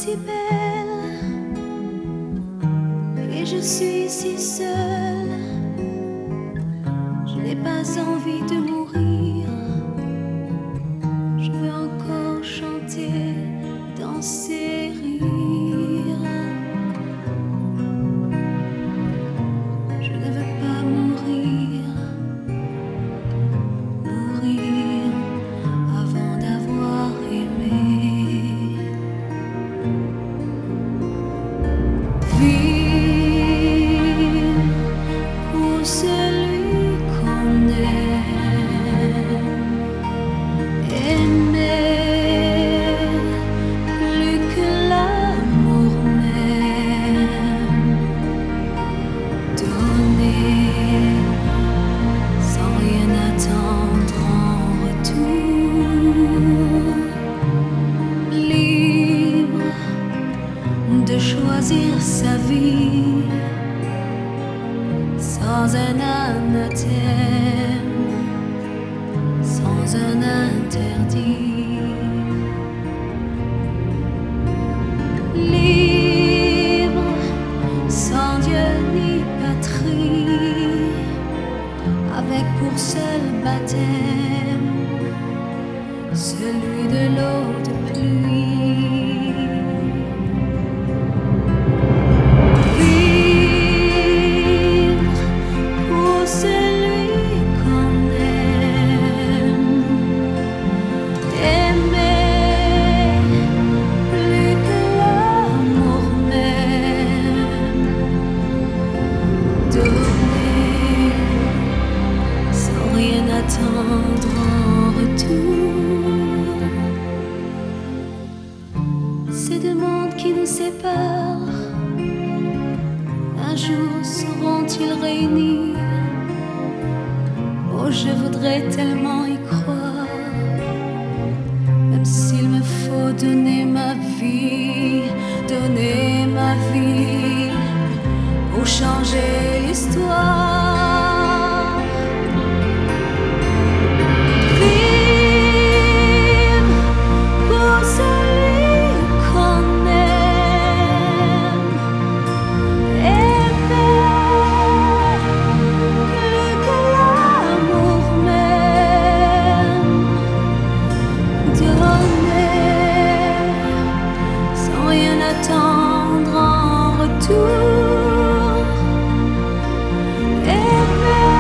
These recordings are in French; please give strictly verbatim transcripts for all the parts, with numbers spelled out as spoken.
si belle et je suis si seule. Je n'ai pas envie de mourir. Je veux encore chanter, danser, rire. Je ne veux pas mourir, mourir avant d'avoir aimé. Vivre pour celui qu'on aime, aimer plus que l'amour même, donner sans rien attendre en retour, libre de choisir sa vie sans un anathème, sans un interdit, libre sans Dieu ni patrie, avec pour seul baptême celui de l'eau de pluie. Vivre pour celui qu'on aime, aimer plus que l'amour même, donner sans rien attendre en retour. Ces deux mondes qui nous séparent, un jour seront-ils réunis? Oh, je voudrais tellement y croire, même s'il me faut donner ma vie, donner ma vie pour changer l'histoire. Vivre pour celui qu'on aime, aimer plus que l'amour même, donner sans rien attendre en retour, aimer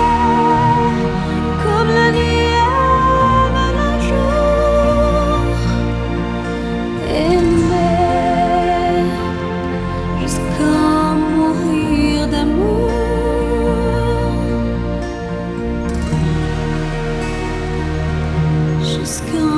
comme la nuit aime le jour, aimer jusqu'à mourir d'amour, jusqu'à